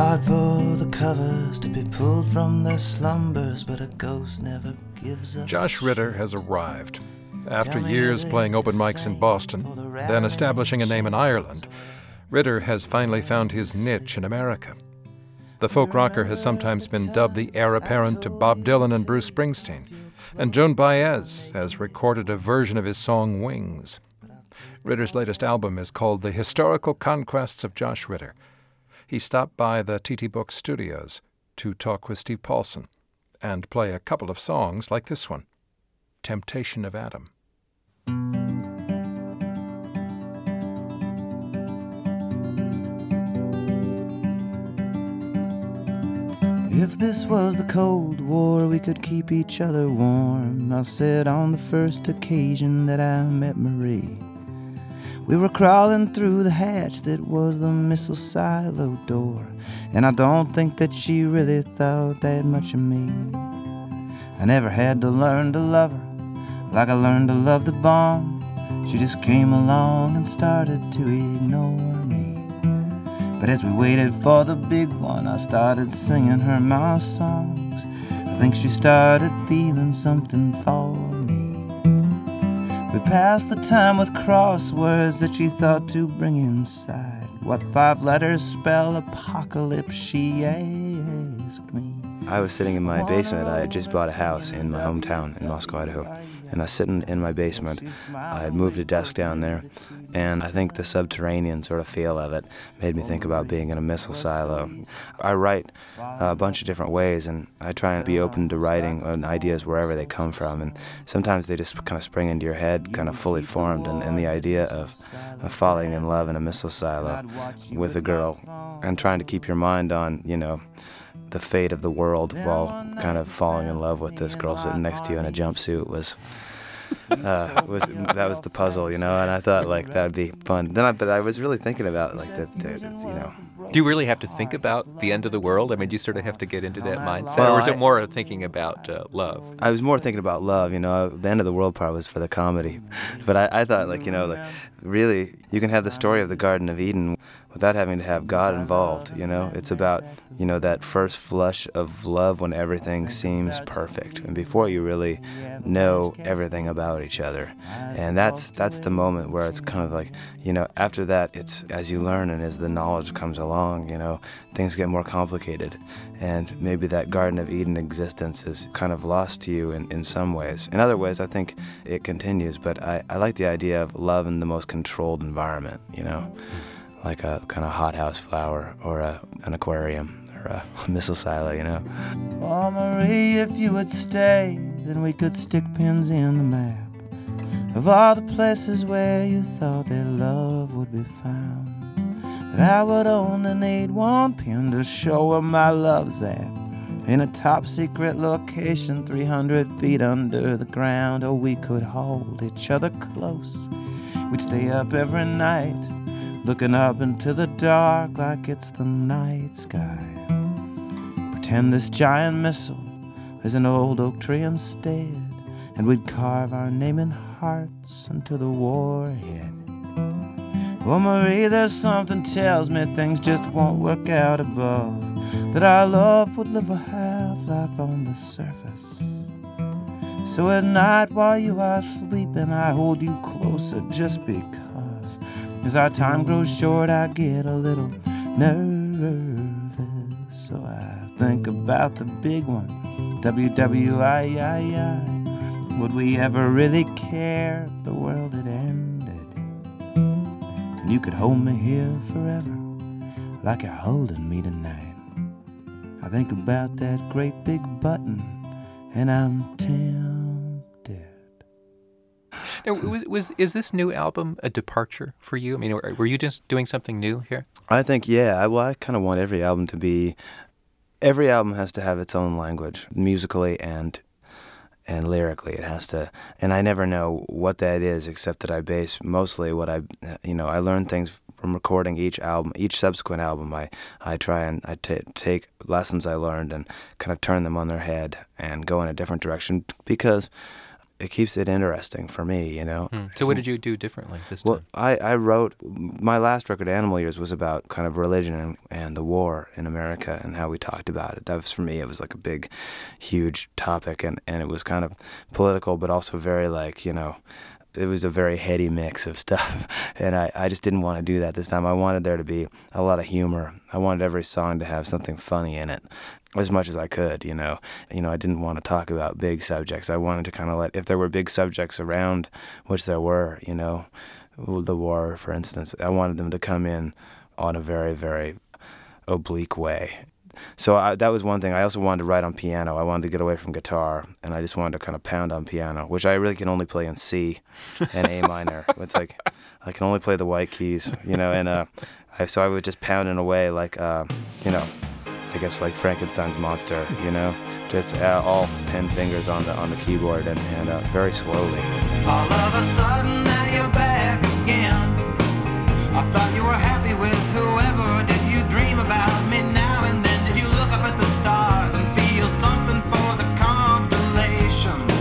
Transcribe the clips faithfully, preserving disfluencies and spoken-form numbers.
hard for the covers to be pulled from their slumbers, but a ghost never gives up. Josh Ritter has arrived. After years playing open mics in Boston, then establishing a name in Ireland, Ritter has finally found his niche in America. The folk rocker has sometimes been dubbed the heir apparent to Bob Dylan and Bruce Springsteen, and Joan Baez has recorded a version of his song Wings. Ritter's latest album is called The Historical Conquests of Josh Ritter. He stopped by the T T Book Studios to talk with Steve Paulson and play a couple of songs like this one, Temptation of Adam. If this was the Cold War, we could keep each other warm, I said on the first occasion that I met Marie. We were crawling through the hatch that was the missile silo door, and I don't think that she really thought that much of me. I never had to learn to love her like I learned to love the bomb. She just came along and started to ignore me. But as we waited for the big one, I started singing her my songs. I think she started feeling something for me. We passed the time with crosswords that she thought to bring inside. What five letters spell apocalypse, she asked me. I was sitting in my basement. I had just bought a house in my hometown in Moscow, Idaho. And I was sitting in my basement. I had moved a desk down there. And I think the subterranean sort of feel of it made me think about being in a missile silo. I write a bunch of different ways, and I try and be open to writing and ideas wherever they come from. And sometimes they just kind of spring into your head, kind of fully formed. And, and the idea of, of falling in love in a missile silo with a girl and trying to keep your mind on, you know, the fate of the world while kind of falling in love with this girl sitting next to you in a jumpsuit was uh, was that was the puzzle, you know. And I thought like that would be fun. Then, I, but I was really thinking about like that, that, you know. Do you really have to think about the end of the world? I mean, do you sort of have to get into that mindset, well, or is it I, more thinking about uh, love? I was more thinking about love, you know. The end of the world part was for the comedy, but I, I thought like you know like really you can have the story of the Garden of Eden without having to have God involved, you know. It's about, you know, that first flush of love when everything seems perfect and before you really know everything about each other. And that's that's the moment where it's kind of like, you know, after that, it's as you learn and as the knowledge comes along, you know, things get more complicated. And maybe that Garden of Eden existence is kind of lost to you in, in some ways. In other ways, I think it continues, but I, I like the idea of love in the most controlled environment, you know. Like a kind of hothouse flower or a, an aquarium or a missile silo, you know. Oh, Marie, if you would stay, then we could stick pins in the map of all the places where you thought that love would be found. But I would only need one pin to show where my love's at, in a top secret location three hundred feet under the ground. Oh, we could hold each other close. We'd stay up every night, looking up into the dark like it's the night sky. Pretend this giant missile is an old oak tree instead, and we'd carve our name in hearts into the warhead. Oh, Marie, there's something tells me things just won't work out above, that our love would live a half-life on the surface. So at night while you are sleeping, I hold you closer just because. As our time grows short, I get a little nervous. So I think about the big one, W W I I I. Would we ever really care if the world had ended? And you could hold me here forever, like you're holding me tonight. I think about that great big button, and I'm tempted. Now, was, was is this new album a departure for you? I mean, were, were you just doing something new here? I think, yeah. I, well, I kind of want every album to be... Every album has to have its own language, musically and and lyrically. It has to... And I never know what that is, except that I base mostly what I... You know, I learn things from recording each album, each subsequent album. I, I try and I t- take lessons I learned and kind of turn them on their head and go in a different direction, because it keeps it interesting for me, you know. Hmm. So what did you do differently this Well, time? I, I wrote, my last record, Animal Years, was about kind of religion and, and the war in America and how we talked about it. That was, for me, it was like a big, huge topic, and, and it was kind of political, but also very like, you know, it was a very heady mix of stuff, and I, I just didn't want to do that this time. I wanted there to be a lot of humor. I wanted every song to have something funny in it, as much as I could, you know. You know, I didn't want to talk about big subjects. I wanted to kind of let, if there were big subjects around, which there were, you know, the war, for instance, I wanted them to come in on a very, very oblique way. So I, that was one thing. I also wanted to write on piano. I wanted to get away from guitar, and I just wanted to kind of pound on piano, which I really can only play in C and A minor. It's like I can only play the white keys, you know, and uh, I, so I was just pounding away like, uh, you know, I guess like Frankenstein's monster, you know, just uh, all ten fingers on the on the keyboard and, and uh, very slowly. All of a sudden now you're back again. I thought you were happy with whoever. Did you dream about me now and then? Did you look up at the stars and feel something for the constellations?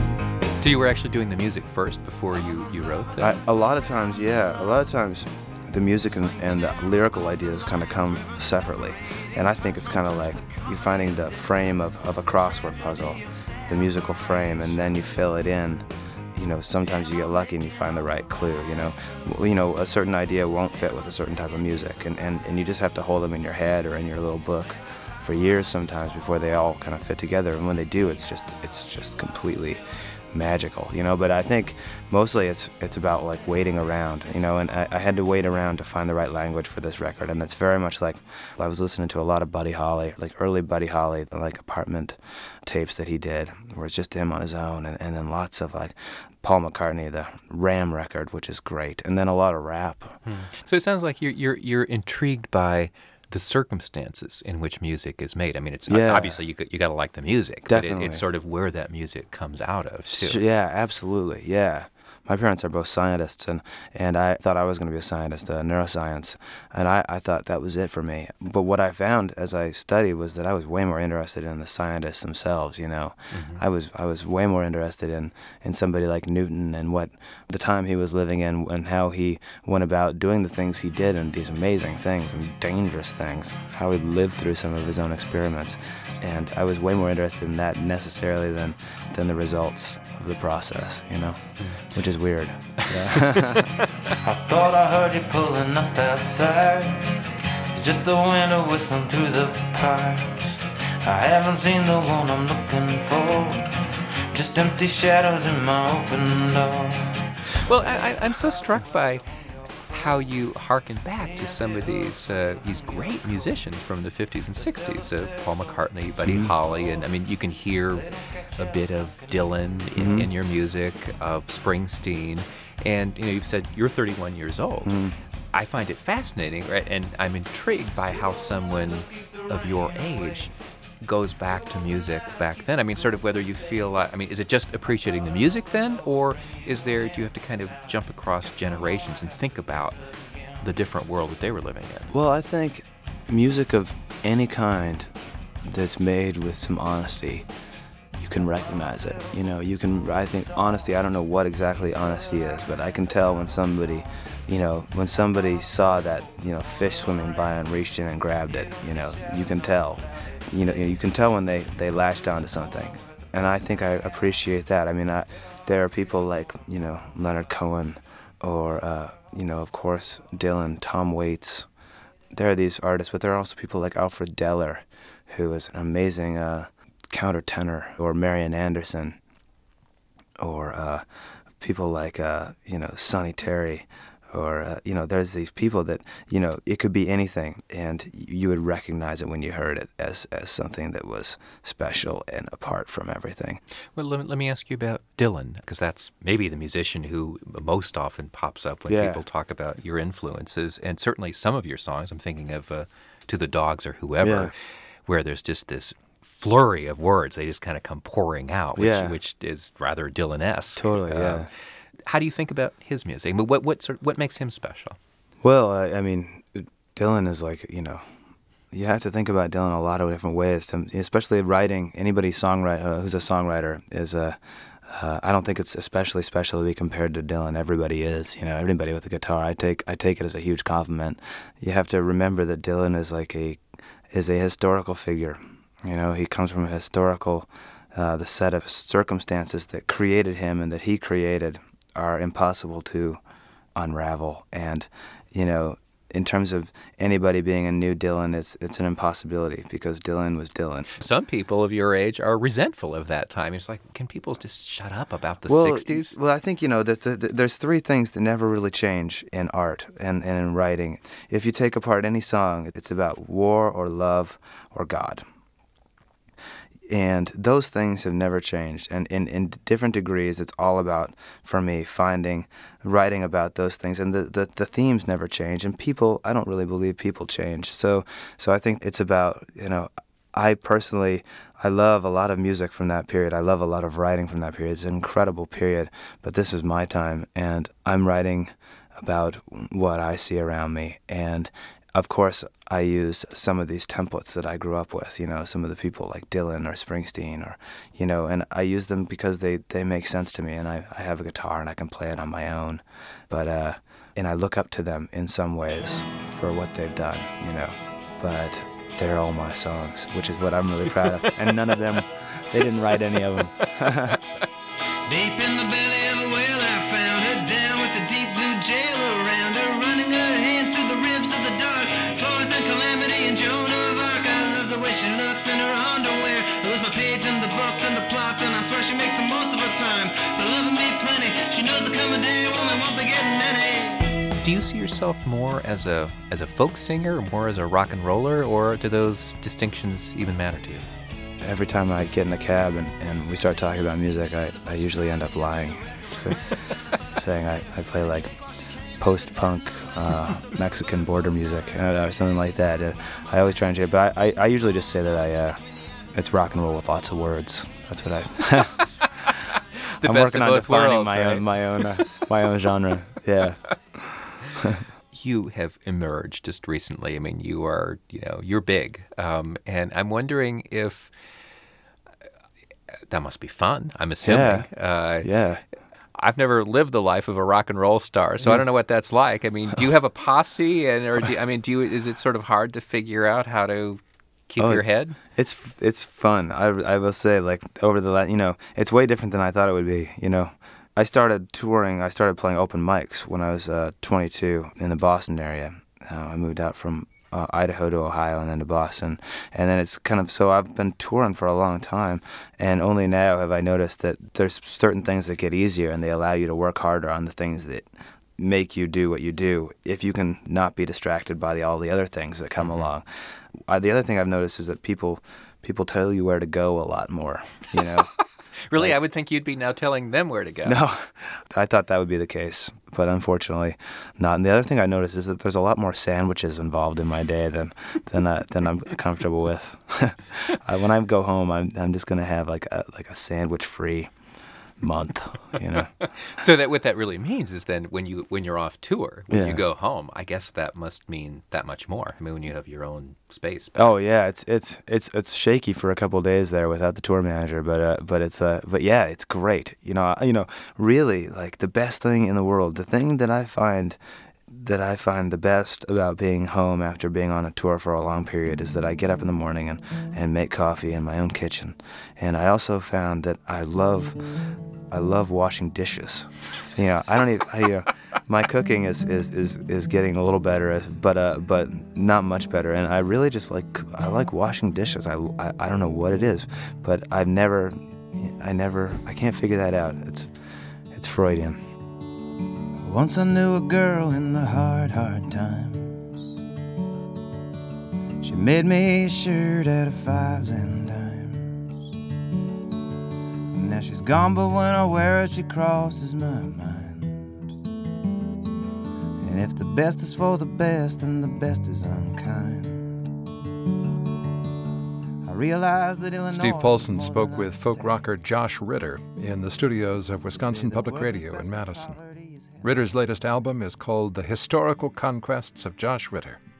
So you were actually doing the music first before you, you wrote that? I, a lot of times, yeah, a lot of times the music and, and the lyrical ideas kind of come separately. And I think it's kind of like you're finding the frame of, of a crossword puzzle, the musical frame, and then you fill it in. You know, sometimes you get lucky and you find the right clue, you know. You know, a certain idea won't fit with a certain type of music, and, and, and you just have to hold them in your head or in your little book for years sometimes before they all kind of fit together. And when they do, it's just it's just completely magical, you know. But I think mostly it's it's about like waiting around, you know, and I, I had to wait around to find the right language for this record, and it's very much like I was listening to a lot of Buddy Holly, like early Buddy Holly, like apartment tapes that he did, where it's just him on his own, and, and then lots of like Paul McCartney, the Ram record, which is great, and then a lot of rap. Hmm. So it sounds like you're you're you're intrigued by the circumstances in which music is made. I mean, it's Yeah. obviously you got, you got to like the music, Definitely. but it, it's sort of where that music comes out of too. Yeah, absolutely, yeah. My parents are both scientists, and, and I thought I was going to be a scientist, uh, neuroscience, and I, I thought that was it for me. But what I found as I studied was that I was way more interested in the scientists themselves, you know. Mm-hmm. I was I was way more interested in, in somebody like Newton and what the time he was living in and how he went about doing the things he did and these amazing things and dangerous things, how he lived through some of his own experiments. And I was way more interested in that necessarily than, than the results of the process, you know, which is weird. Yeah. I thought I heard you pulling up outside. It's just the window whistling through the pipes. I haven't seen the one I'm looking for. Just empty shadows in my open door. Well, I, I, I'm so struck by how you harken back to some of these uh, these great musicians from the fifties and sixties, uh, Paul McCartney, Buddy mm-hmm. Holly, and I mean, you can hear a bit of Dylan in, mm-hmm. in your music, of Springsteen, and you know, you've said you're thirty-one years old. Mm-hmm. I find it fascinating, right? And I'm intrigued by how someone of your age goes back to music back then. I mean, sort of whether you feel, uh, I mean, is it just appreciating the music then, or is there, do you have to kind of jump across generations and think about the different world that they were living in? Well, I think music of any kind that's made with some honesty, you can recognize it. You know, you can, I think honesty, I don't know what exactly honesty is, but I can tell when somebody, you know, when somebody saw that, you know, fish swimming by and reached in and grabbed it, you know, you can tell. You know, you can tell when they, they latched onto something. And I think I appreciate that. I mean, I, there are people like, you know, Leonard Cohen or, uh, you know, of course, Dylan, Tom Waits. There are these artists, but there are also people like Alfred Deller, who is an amazing uh, countertenor, or Marian Anderson, or uh, people like, uh, you know, Sonny Terry. Or, uh, you know, there's these people that, you know, it could be anything, and you would recognize it when you heard it as, as something that was special and apart from everything. Well, let, let me ask you about Dylan, because that's maybe the musician who most often pops up when yeah. people talk about your influences, and certainly some of your songs. I'm thinking of uh, To the Dogs or Whoever, yeah. where there's just this flurry of words. They just kind of come pouring out, which, yeah. which is rather Dylan-esque. Totally, um, yeah. How do you think about his music? I mean, what what sort, what makes him special? Well, I, I mean, Dylan is like, you know, you have to think about Dylan a lot of different ways, to, especially writing. Anybody songwriter uh, who's a songwriter is a Uh, I don't think it's especially special to be compared to Dylan. Everybody is, you know, everybody with a guitar. I take I take it as a huge compliment. You have to remember that Dylan is like a is a historical figure. You know, he comes from a historical, uh, the set of circumstances that created him and that he created are impossible to unravel. And, you know, in terms of anybody being a new Dylan, it's it's an impossibility because Dylan was Dylan. Some people of your age are resentful of that time. It's like, can people just shut up about the well, sixties? Well, I think, you know, that the, the, there's three things that never really change in art and, and in writing. If you take apart any song, it's about war or love or God. And those things have never changed. And in, in different degrees, it's all about, for me, finding, writing about those things. And the, the, the themes never change. And people, I don't really believe people change. So so I think it's about, you know, I personally, I love a lot of music from that period. I love a lot of writing from that period. It's an incredible period. But this was my time. And I'm writing about what I see around me. And of course, I use some of these templates that I grew up with, you know, some of the people like Dylan or Springsteen or, you know, and I use them because they, they make sense to me, and I, I have a guitar and I can play it on my own. But, uh, and I look up to them in some ways for what they've done, you know, but they're all my songs, which is what I'm really proud of. And none of them, they didn't write any of them. Deep in the belly of a whale I found her, down with the deep blue jail around her, running her hands through the ribs of the dark. Florence and Calamity and Joan of Arc. I love the way she looks in her underwear. I lose my page in the book and the plot, and I swear she makes the most of her time. But loving me plenty, she knows the coming day, woman won't be getting any. Do you see yourself more as a as a folk singer, more as a rock and roller, or do those distinctions even matter to you? Every time I get in a cab and, and we start talking about music, I, I usually end up lying, so, saying I, I play like post-punk uh, Mexican border music uh, or something like that. Uh, I always try and change, but I, I, I usually just say that I uh, it's rock and roll with lots of words. That's what I. the I'm best working of on both defining worlds, my right? own my own uh, my own genre. Yeah. You have emerged just recently. I mean, you are, you know, you're big. Um, and I'm wondering if that must be fun, I'm assuming. Yeah. Uh, Yeah. I've never lived the life of a rock and roll star, so I don't know what that's like. I mean, do you have a posse, and or do you, I mean, do you, is it sort of hard to figure out how to keep Oh, your it's- head? It's it's fun. I, I will say, like, over the last, you know, it's way different than I thought it would be, you know. I started touring, I started playing open mics when I was uh, twenty-two in the Boston area. Uh, I moved out from uh, Idaho to Ohio and then to Boston. And then it's kind of, so I've been touring for a long time, and only now have I noticed that there's certain things that get easier and they allow you to work harder on the things that make you do what you do if you can not be distracted by the, all the other things that come mm-hmm. along. Uh, the other thing I've noticed is that people people tell you where to go a lot more, you know. Really? Like, I would think you'd be now telling them where to go. No, I thought that would be the case, but unfortunately not. And the other thing I noticed is that there's a lot more sandwiches involved in my day than than uh, than I'm comfortable with. I, when I go home, I'm I'm just gonna have like a like a sandwich free month, you know. So that what that really means is then when you when you're off tour, when Yeah. you go home, I guess that must mean that much more. I mean, when you have your own space. back. Oh yeah, it's it's it's it's shaky for a couple of days there without the tour manager, but uh, but it's uh but yeah, it's great. You know, I- you know, really like the best thing in the world. The thing that I find that I find the best about being home after being on a tour for a long period is that I get up in the morning and, and make coffee in my own kitchen. And I also found that I love I love washing dishes. You know, I don't even I, you know, my cooking is, is, is, is getting a little better, as- but uh, but not much better. And I really just like I like washing dishes. I, I, I don't know what it is, but I've never I never I can't figure that out. It's it's Freudian. Once I knew a girl in the hard, hard times. She made me a shirt out of fives and dimes. And now she's gone, but when I wear it, she crosses my mind. And if the best is for the best, then the best is unkind. I realize that Illinois Steve is Paulson more spoke than with a folk state. rocker Josh Ritter in the studios of Wisconsin Public Radio in Madison. Ritter's latest album is called The Historical Conquests of Josh Ritter.